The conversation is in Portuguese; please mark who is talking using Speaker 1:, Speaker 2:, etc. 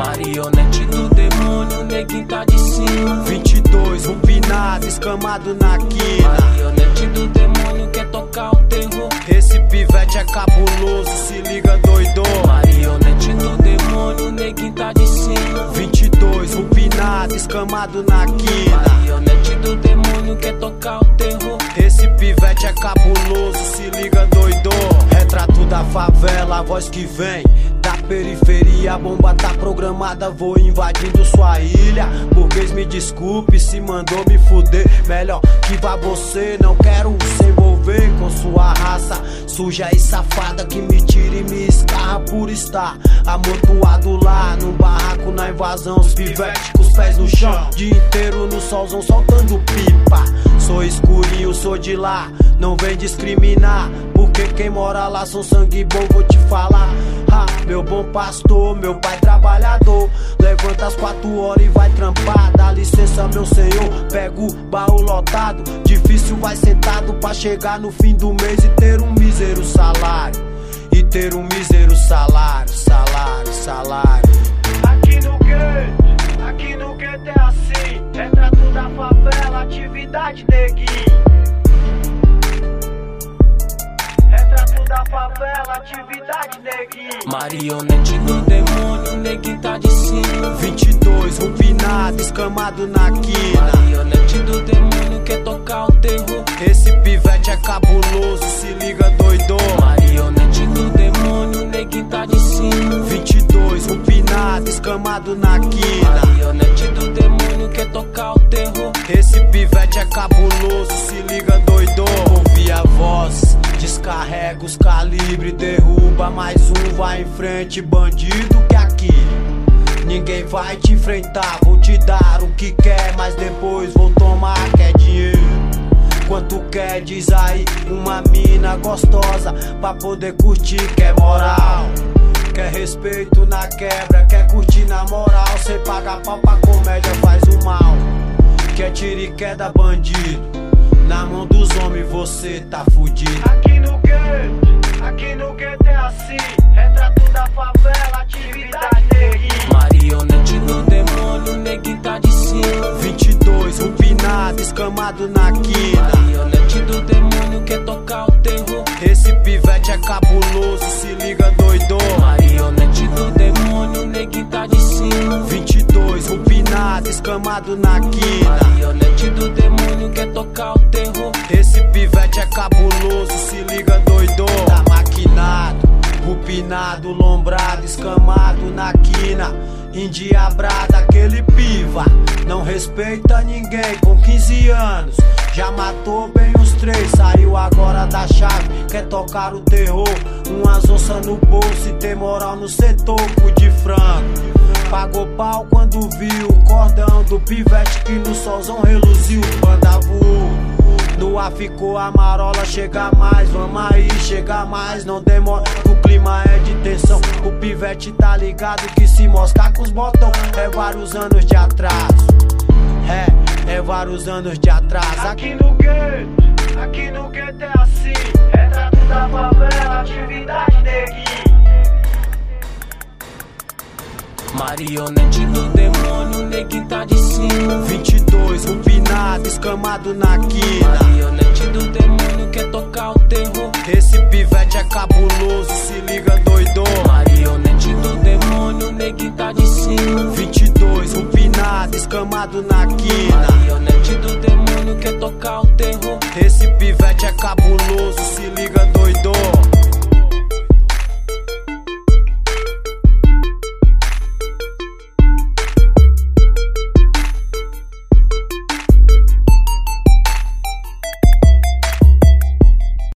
Speaker 1: Marionete do demônio, neguinho tá de cima.
Speaker 2: 22, rupinado, escamado na quina.
Speaker 1: Marionete do demônio, quer tocar o terror.
Speaker 2: Esse pivete é cabuloso, se liga doidô.
Speaker 1: Marionete do demônio, neguinho tá de cima.
Speaker 2: 22, rupinado, escamado na quina.
Speaker 1: Marionete do demônio, quer tocar o terror.
Speaker 2: Esse pivete é cabuloso, se liga doidô. Retrato da favela, a voz que vem da periferia, a bomba tá programada, vou invadindo sua ilha. Burguês, me desculpe se mandou me fuder. Melhor que vá você, não quero se envolver com sua raça suja e safada que me tira e me escarra por estar amontoado lá no barraco na invasão. Os pivetes com os pés no chão, dia inteiro no solzão soltando pipa. Sou escurinho, sou de lá, não vem discriminar, porque quem mora lá são sangue bom, vou te falar. Meu bom pastor, meu pai trabalhador, levanta às 4 horas e vai trampar. Dá licença meu senhor, pega o baú lotado. Difícil vai sentado pra chegar no fim do mês e ter um mísero salário. E ter um mísero salário, salário.
Speaker 3: Aqui no gueto é assim, retrato da favela, atividade neguinho. Retrato da favela, atividade neguinho.
Speaker 1: Marionete do demônio, neguinho tá de cima.
Speaker 2: 22, rupinado, escamado na quina.
Speaker 1: Marionete do demônio, quer tocar o terror.
Speaker 2: Esse pivete é cabuloso, se liga doidô.
Speaker 1: Marionete do demônio, neguinho tá de cima.
Speaker 2: 22, rupinado, escamado na quina.
Speaker 1: Marionete do demônio, quer tocar o terror.
Speaker 2: Esse pivete é cabuloso, se liga doidô. Ouvi a voz, descarrega os calibre, derruba mais um, vai em frente, bandido que aqui ninguém vai te enfrentar. Vou te dar o que quer, mas depois vou tomar, quer dinheiro. Quanto quer, diz aí, uma mina gostosa pra poder curtir, quer moral. Quer respeito na quebra, quer curtir na moral. Cê paga pau pra comédia, faz o mal. Quer tiro e queda bandido, na mão dos homens você tá fudido.
Speaker 3: Aqui no gueto é assim, retrato da favela, atividade neguinho.
Speaker 1: Marionete do demônio, neguinho tá de cima.
Speaker 2: 22, rupinado, escamado na quina.
Speaker 1: Marionete do demônio, quer tocar o terror.
Speaker 2: Esse pivete é cabuloso, se liga doidô.
Speaker 1: Marionete do demônio, neguinho tá de cima.
Speaker 2: 22, rupinado, escamado na quina.
Speaker 1: Marionete do demônio, quer tocar o terror.
Speaker 2: Esse pivete é cabuloso, se liga doidô. Tá maquinado, rupinado, lombrado, escamado na quina. Endiabrado, aquele piva não respeita ninguém, com 15 anos já matou bem os 3. Saiu agora da chave, quer tocar o terror. Umas onças no bolso e tem moral no setor, cu de frango. Pagou pau quando viu o cordão do pivete que no solzão reluziu. Banda voou, no ar ficou a marola. Chega mais, vamos aí, chega mais, não demora, o clima é de tensão. O pivete tá ligado que se moscar com os botão é vários anos de atraso. É vários anos de atraso.
Speaker 3: Aqui no gueto é assim, retrato da favela, atividade neguinho.
Speaker 1: Marionete do demônio, neguinho tá de cima.
Speaker 2: 22, rupinado, escamado na quina.
Speaker 1: Marionete do demônio, quer tocar o terror.
Speaker 2: Esse pivete é cabuloso, se liga doidô.
Speaker 1: Marionete do demônio, neguinho tá de cima.
Speaker 2: 22, rupinado, escamado na quina.